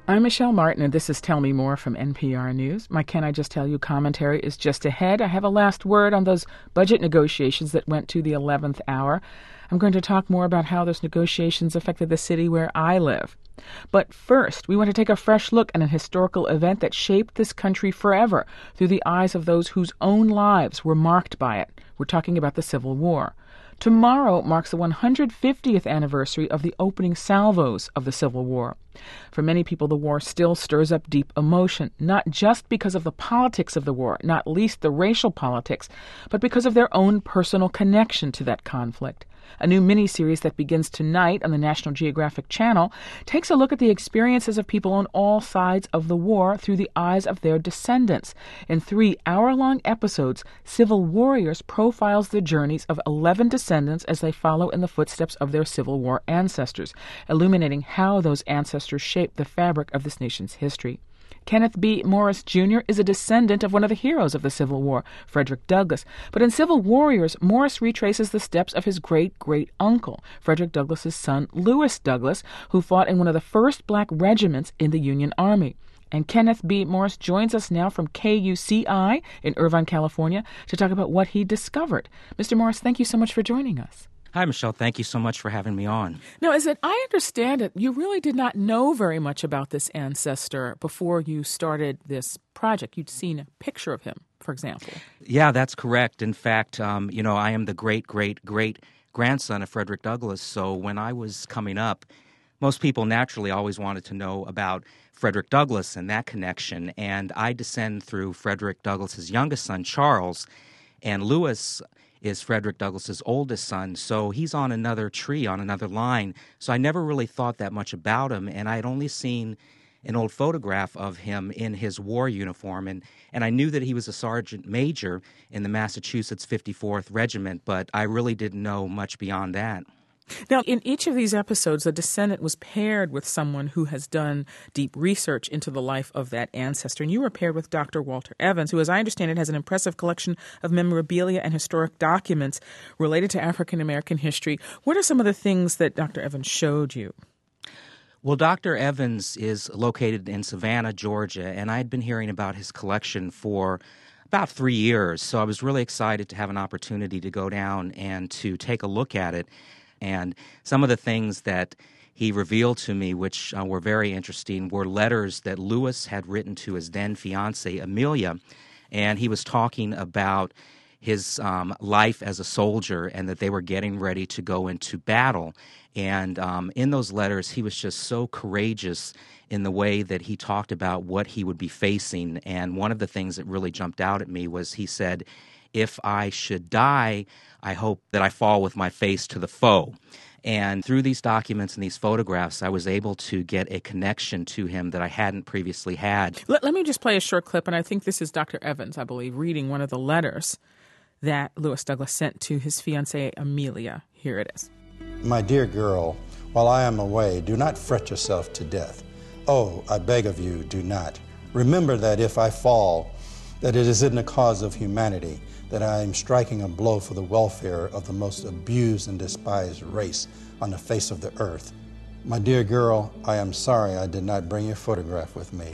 I'm Michelle Martin, and this is Tell Me More from NPR News. My Can I Just Tell You commentary is just ahead. I have a last word on those budget negotiations that went to the 11th hour. I'm going to talk more about how those negotiations affected the city where I live. But first, we want to take a fresh look at an historical event that shaped this country forever through the eyes of those whose own lives were marked by it. We're talking about the Civil War. Tomorrow marks the 150th anniversary of the opening salvos of the Civil War. For many people, the war still stirs up deep emotion, not just because of the politics of the war, not least the racial politics, but because of their own personal connection to that conflict. A new miniseries that begins tonight on the National Geographic Channel takes a look at the experiences of people on all sides of the war through the eyes of their descendants. In 3 hour-long episodes, Civil Warriors profiles the journeys of 11 descendants as they follow in the footsteps of their Civil War ancestors, illuminating how those ancestors shaped the fabric of this nation's history. Kenneth B. Morris, Jr. is a descendant of one of the heroes of the Civil War, Frederick Douglass. But in Civil Warriors, Morris retraces the steps of his great-great-uncle, Frederick Douglass's son, Lewis Douglass, who fought in one of the first black regiments in the Union Army. And Kenneth B. Morris joins us now from KUCI in Irvine, California, to talk about what he discovered. Mr. Morris, thank you so much for joining us. Hi, Michelle. Thank you so much for having me on. Now, as I understand it, you really did not know very much about this ancestor before you started this project. You'd seen a picture of him, for example. Yeah, that's correct. In fact, I am the great-great-great-grandson of Frederick Douglass. So when I was coming up, most people naturally always wanted to know about Frederick Douglass and that connection. And I descend through Frederick Douglass's youngest son, Charles, and Lewis is Frederick Douglass's oldest son, so he's on another tree, on another line. So I never really thought that much about him, and I had only seen an old photograph of him in his war uniform, and I knew that he was a sergeant major in the Massachusetts 54th Regiment, but I really didn't know much beyond that. Now, in each of these episodes, the descendant was paired with someone who has done deep research into the life of that ancestor. And you were paired with Dr. Walter Evans, who, as I understand it, has an impressive collection of memorabilia and historic documents related to African-American history. What are some of the things that Dr. Evans showed you? Well, Dr. Evans is located in Savannah, Georgia, and I had been hearing about his collection for about 3 years. So I was really excited to have an opportunity to go down and to take a look at it. And some of the things that he revealed to me, which were very interesting, were letters that Lewis had written to his then-fiancée, Amelia. And he was talking about his life as a soldier and that they were getting ready to go into battle. And in those letters, he was just so courageous in the way that he talked about what he would be facing. And one of the things that really jumped out at me was he said, "If I should die, I hope that I fall with my face to the foe." And through these documents and these photographs, I was able to get a connection to him that I hadn't previously had. Let me just play a short clip, and I think this is Dr. Evans, I believe, reading one of the letters that Lewis Douglass sent to his fiancée, Amelia. Here it is. "My dear girl, while I am away, do not fret yourself to death. Oh, I beg of you, do not. Remember that if I fall, that it is in the cause of humanity, that I am striking a blow for the welfare of the most abused and despised race on the face of the earth. My dear girl, I am sorry I did not bring your photograph with me.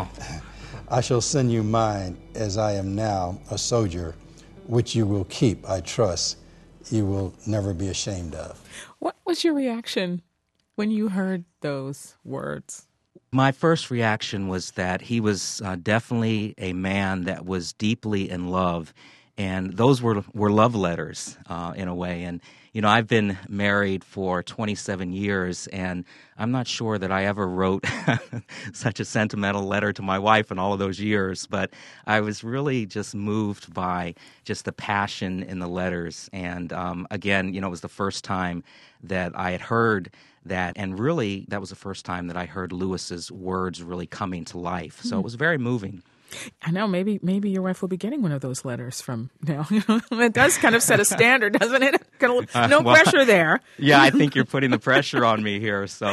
I shall send you mine, as I am now a soldier, which you will keep, I trust, you will never be ashamed of." What was your reaction when you heard those words? My first reaction was that he was definitely a man that was deeply in love. And those were love letters in a way. And, I've been married for 27 years, and I'm not sure that I ever wrote such a sentimental letter to my wife in all of those years. But I was really just moved by just the passion in the letters. And, again, it was the first time that I had heard that. And really, that was the first time that I heard Lewis's words really coming to life. So it was very moving. I know. Maybe your wife will be getting one of those letters from now. It does kind of set a standard, doesn't it? No pressure there. Yeah, I think you're putting the pressure on me here. So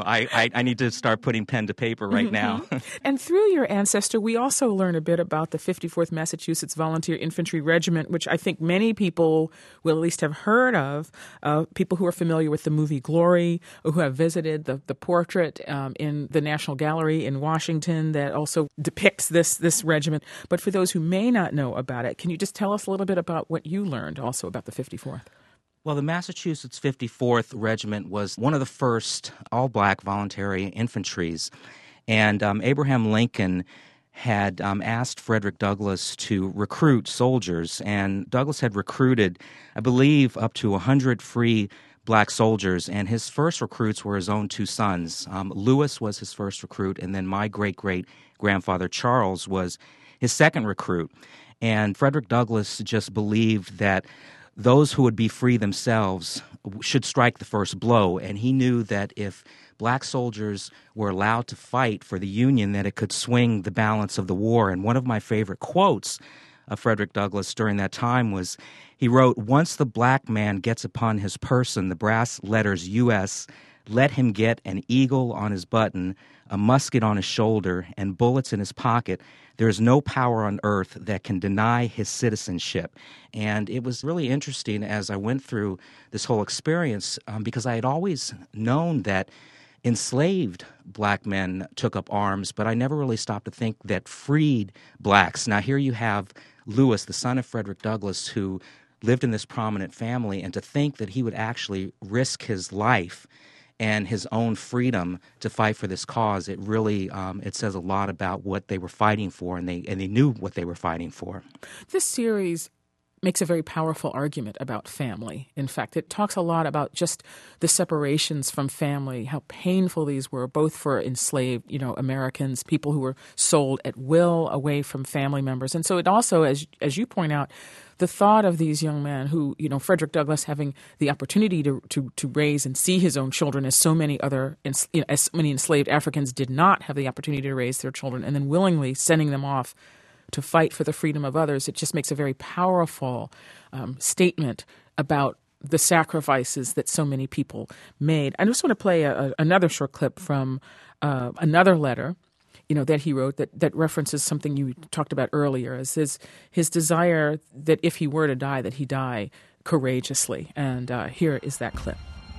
I need to start putting pen to paper right now. And through your ancestor, we also learn a bit about the 54th Massachusetts Volunteer Infantry Regiment, which I think many people will at least have heard of. People who are familiar with the movie Glory, or who have visited the portrait in the National Gallery in Washington that also depicts this regiment. But for those who may not know about it, can you just tell us a little bit about what you learned also about the 54th? Well, the Massachusetts 54th Regiment was one of the first all-black voluntary infantries, and Abraham Lincoln had asked Frederick Douglass to recruit soldiers, and Douglass had recruited, I believe, up to 100 free black soldiers, and his first recruits were his own two sons. Lewis was his first recruit, and then my great-great-grandfather Charles was his second recruit. And Frederick Douglass just believed that those who would be free themselves should strike the first blow, and he knew that if black soldiers were allowed to fight for the Union, that it could swing the balance of the war. And one of my favorite quotes of Frederick Douglass during that time was, he wrote, "Once the black man gets upon his person the brass letters U.S., let him get an eagle on his button, a musket on his shoulder, and bullets in his pocket. There is no power on earth that can deny his citizenship." And it was really interesting as I went through this whole experience because I had always known that enslaved black men took up arms, but I never really stopped to think that freed blacks. Now here you have Lewis, the son of Frederick Douglass, who lived in this prominent family, and to think that he would actually risk his life and his own freedom to fight for this cause, it really it says a lot about what they were fighting for, and they knew what they were fighting for. This series makes a very powerful argument about family. In fact, it talks a lot about just the separations from family, how painful these were, both for enslaved, Americans, people who were sold at will away from family members. And so it also, as you point out, the thought of these young men who, Frederick Douglass having the opportunity to raise and see his own children, as so many other, as many enslaved Africans did not have the opportunity to raise their children, and then willingly sending them off to fight for the freedom of others. It just makes a very powerful statement about the sacrifices that so many people made. I just want to play another short clip from another letter that he wrote that references something you talked about earlier, as his desire that if he were to die, that he die courageously. And here is that clip.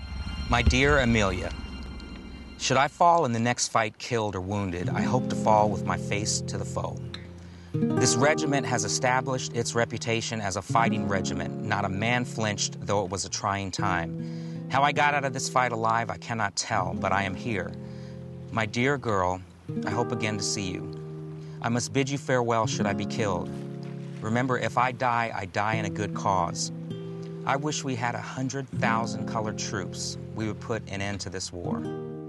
My dear Amelia, should I fall in the next fight killed or wounded, I hope to fall with my face to the foe. This regiment has established its reputation as a fighting regiment. Not a man flinched, though it was a trying time. How I got out of this fight alive, I cannot tell, but I am here. My dear girl, I hope again to see you. I must bid you farewell should I be killed. Remember, if I die in a good cause. I wish we had 100,000 colored troops. We would put an end to this war.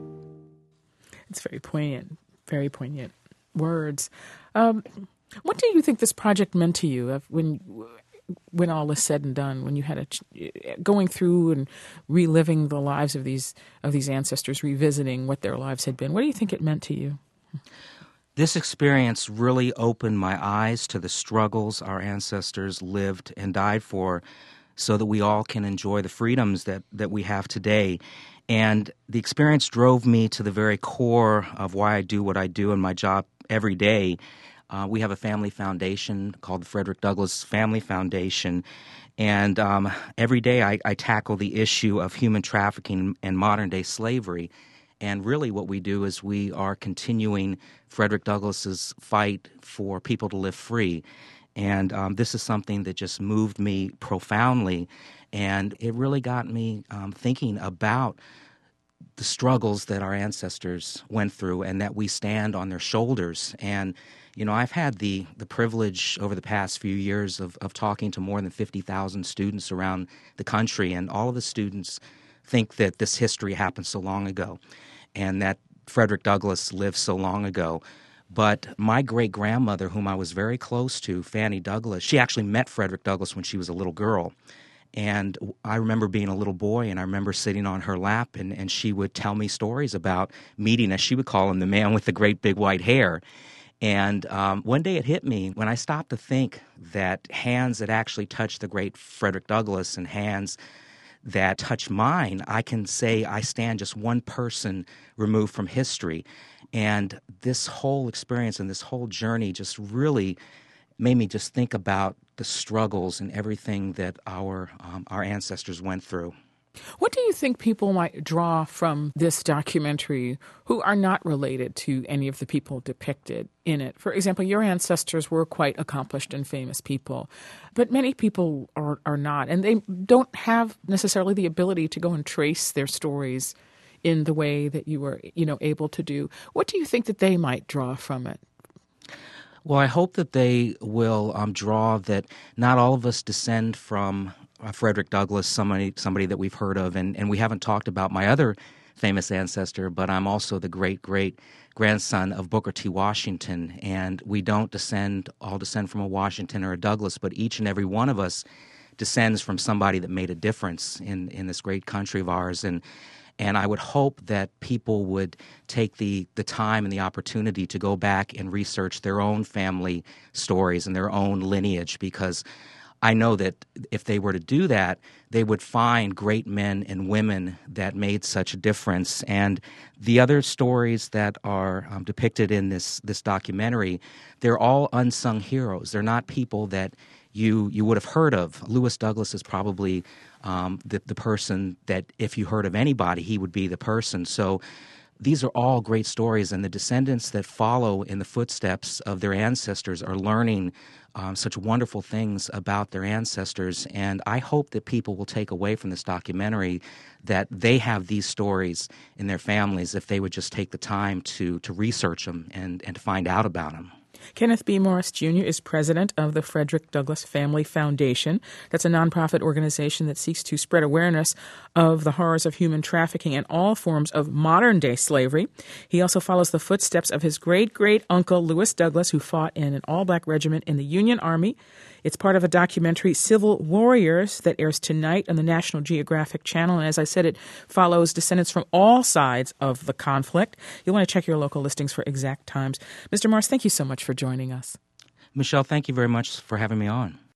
It's very poignant words. What do you think this project meant to you when all is said and done, when you had going through and reliving the lives of these ancestors, revisiting what their lives had been? What do you think it meant to you? This experience really opened my eyes to the struggles our ancestors lived and died for so that we all can enjoy the freedoms that we have today. And the experience drove me to the very core of why I do what I do in my job every day. We have a family foundation called the Frederick Douglass Family Foundation, and every day I tackle the issue of human trafficking and modern-day slavery. And really what we do is we are continuing Frederick Douglass's fight for people to live free. And this is something that just moved me profoundly, and it really got me thinking about the struggles that our ancestors went through and that we stand on their shoulders. And I've had the privilege over the past few years of talking to more than 50,000 students around the country, and all of the students think that this history happened so long ago and that Frederick Douglass lived so long ago. But my great-grandmother, whom I was very close to, Fanny Douglass, she actually met Frederick Douglass when she was a little girl. And I remember being a little boy, and I remember sitting on her lap, and she would tell me stories about meeting, as she would call him, the man with the great big white hair. And one day it hit me when I stopped to think that hands that actually touched the great Frederick Douglass and hands that touch mine, I can say I stand just one person removed from history. And this whole experience and this whole journey just really made me just think about the struggles and everything that our ancestors went through. What do you think people might draw from this documentary who are not related to any of the people depicted in it? For example, your ancestors were quite accomplished and famous people, but many people are not, and they don't have necessarily the ability to go and trace their stories in the way that you were, able to do. What do you think that they might draw from it? Well, I hope that they will draw that not all of us descend from Frederick Douglass, somebody that we've heard of, and we haven't talked about my other famous ancestor, but I'm also the great-great-grandson of Booker T. Washington, and we don't all descend from a Washington or a Douglass, but each and every one of us descends from somebody that made a difference in this great country of ours, and I would hope that people would take the time and the opportunity to go back and research their own family stories and their own lineage, because I know that if they were to do that, they would find great men and women that made such a difference. And the other stories that are depicted in this documentary, they're all unsung heroes. They're not people that you would have heard of. Lewis Douglass is probably the person that if you heard of anybody, he would be the person. So these are all great stories, and the descendants that follow in the footsteps of their ancestors are learning such wonderful things about their ancestors. And I hope that people will take away from this documentary that they have these stories in their families if they would just take the time to research them and to find out about them. Kenneth B. Morris Jr. is president of the Frederick Douglass Family Foundation. That's a nonprofit organization that seeks to spread awareness of the horrors of human trafficking and all forms of modern-day slavery. He also follows the footsteps of his great-great-uncle, Lewis Douglass, who fought in an all-black regiment in the Union Army. It's part of a documentary, Civil Warriors, that airs tonight on the National Geographic Channel. And as I said, it follows descendants from all sides of the conflict. You'll want to check your local listings for exact times. Mr. Morris, thank you so much for joining us. Michelle, thank you very much for having me on.